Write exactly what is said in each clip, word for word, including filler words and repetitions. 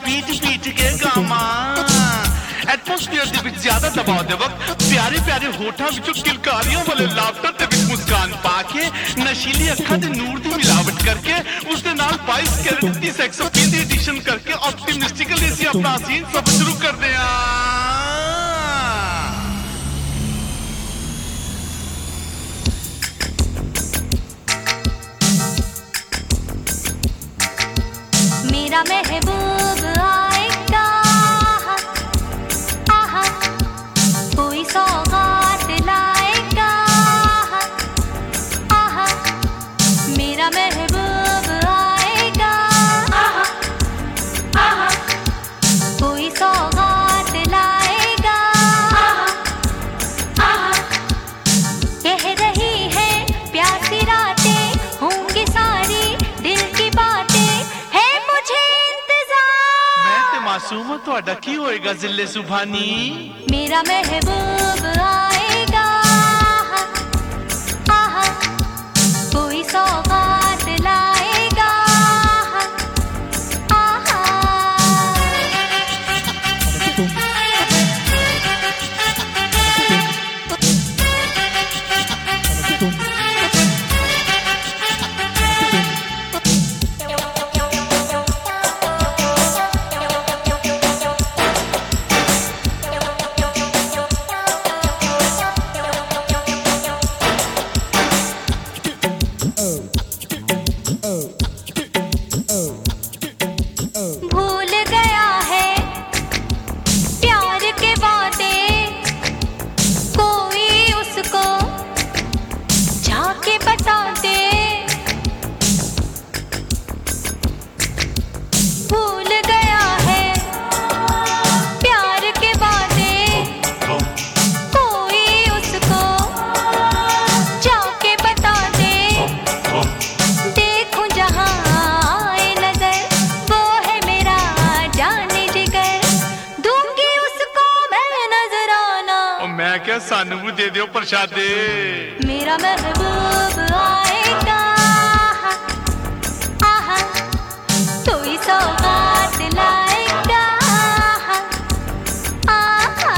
पीट पीट के गामा एटमोस्फेयर ਦੇ ਵਿੱਚ ਜ਼ਿਆਦਾ ਦਬਾਅ ਦੇ ਵਕਤ ਪਿਆਰੇ ਪਿਆਰੇ ਹੋਠਾਂ ਵਿੱਚੋਂ ਕਿਲਕਾਰੀਆਂ ਵਾਲੇ ਲਾਫਟਰ ਦੇ ਵਿੱਚ ਮੁਸਕਾਨ ਪਾ ਕੇ ਨਸ਼ੀਲੀ ਅੱਖਾਂ ਦੇ ਨੂਰ ਦੀ ਮਿਲਾਵਟ ਕਰਕੇ ਉਸ ਦੇ ਨਾਲ बाईस कैरेट ਦੀ ਸੈਕਸ ਅਪੀਲ ਦੀ ਐਡੀਸ਼ਨ ਕਰਕੇ ਆਪਟਿਮਿਸਟਿਕਲੀ ਅਸੀਂ ਆਪਣਾ ਸੀਨ ਸਭ ਸ਼ੁਰੂ ਕਰਦੇ ਹਾਂ मेरा महबूब आएगा आहा कोई सौगात लाएगा आहा मेरा महबूब आएगा आहा आहा कोई सौगात लाएगा आहा आहा कह रही है प्यासी रातें होंगी सारी दिल की बातें मासूम ਤੁਹਾਡਾ ਕੀ ਹੋਏਗਾ ਜ਼ਿੱਲੇ ਸੁਭਾਨੀ मेरा महबूब आएगा आहा कोई सौगात लाएगा आहा भूल गया है प्यार के वादे कोई उसको जाके बता दे भूल गया है प्यार के वादे कोई उसको जाके बता दे देखूं जहां मैं क्या सानू भी दे दियो प्रसादे मेरा महबूब आएगा आहा कोई सौगात लाएगा आहा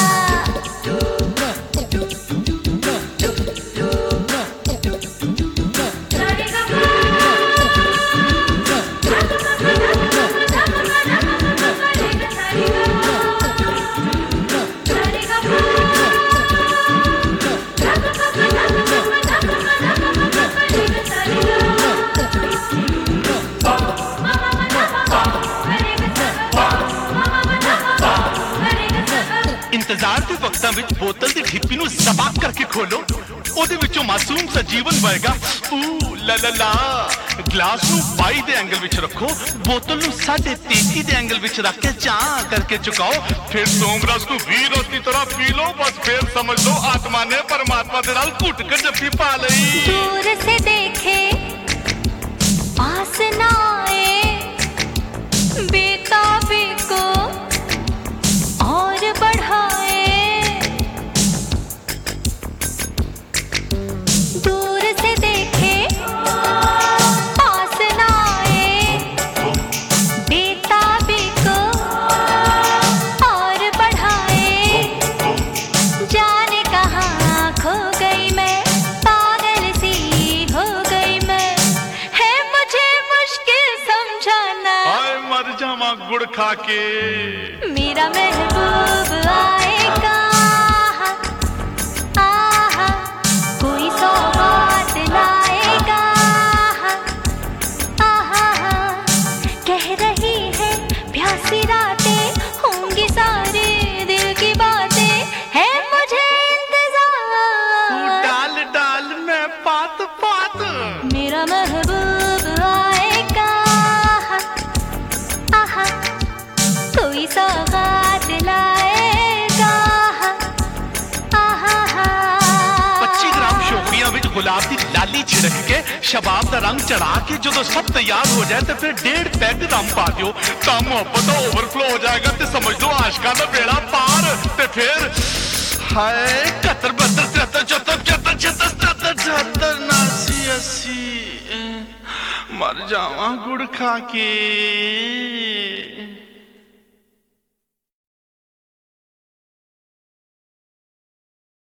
इंतजार के वक्तां विच बोतल दी ढिप्पी नूं ज़बाक करके खोलो ओदे विचों मासूम सा जीवन बहेगा ऊ ला ला ला ग्लास नूं बाई दे एंगल विच रखो बोतल नूं साढ़े तेती दे एंगल विच रख के चा करके चुकाओ फिर सोमरस नूं वीर की तरह पी लो बस फिर समझ लो आत्मा ने परमात्मा दे नाल घुट के जप्पी पा लई दूर से देखे पास ना आए बेताबी को और बढ़ाए दूर से देखे पास ना आए बेताबी को और बढ़ाए जाने कहाँ खो गई मैं पागल सी हो गई मैं है मुझे मुश्किल समझाना हाय मर जावा गुड़ खा के मेरा महबूब आएगा आहा कोई सौगात लाएगा आहा कह रही है प्यासी रातें होंगी सारे दिल की बातें है मुझे इंतजार डाल डाल मैं पात पात मेरा महबूब आएगा आहा कोई सौगात लाएगा आहा पच्चीस ग्राम शोपियां विच गुलाब दी लाली छिड़क के शबाब दा रंग चढ़ा के जो सब तैयार हो जाए तो फिर डेढ़ पैग रम पा दियो तो मोहब्बत ओवरफ्लो हो जाएगा तो समझ लो आशिका दा बेड़ा पार ते फिर हाय इकहत्तर बहत्तर तिहत्तर चौहत्तर पचहत्तर छिहत्तर सतहत्तर अठहत्तर नासी अस्सी मर जावा गुड़ खा के